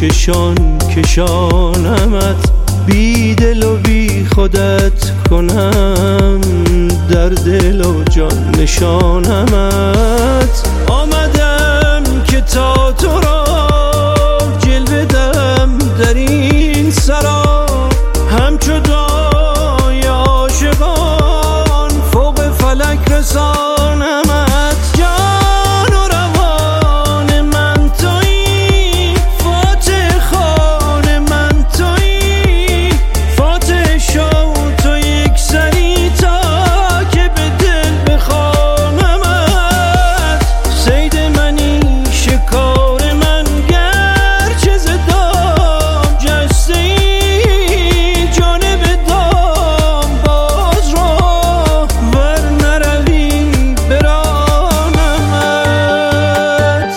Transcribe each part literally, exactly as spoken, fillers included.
چشان کشانمت، بی دل و بی خودت کنم، در دل و جان نشانمت. آمدم که تا تو را جلوه دم در این سرا، همچو دای عاشقان فوق فلک رسانمت. جان و روان من تویی، فاتح خان من تویی، فاتح شو تو یک سری تا که به دل بخوانمت. صید منی شکار من گرچه ز دام جسته ای، جانب دام باز رو ور نروی برانمت.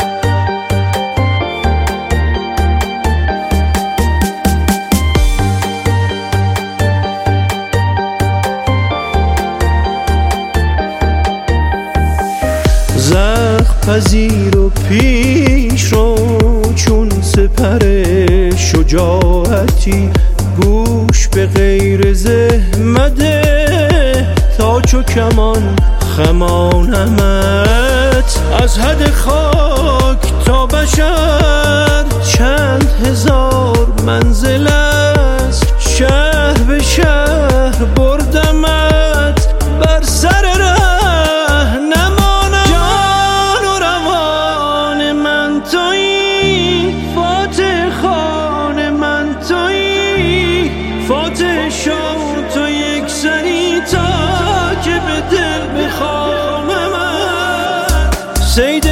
زخم پذیر و پیش رو چون سپر شجاعتی، گوش به غیر زحمده تا چو کمان خمانمت. از حد خاک تا بشر چند هزار منزل است، شهر به شهر بردمت بر سر ره نمانم. جان و روان من تویی، فاتح خان من تویی، فاتح شو تو یک سری تا که به دل بخوانمت. صید